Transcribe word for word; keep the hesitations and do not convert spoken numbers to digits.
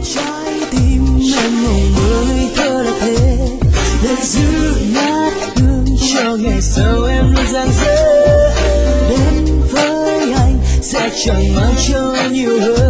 trái tim em mộng mơ ngây thơ là thế, để giữ nát hương cho ngày sau em luôn rạng rỡ. Đến với anh sẽ chẳng mang cho nhiều hơn.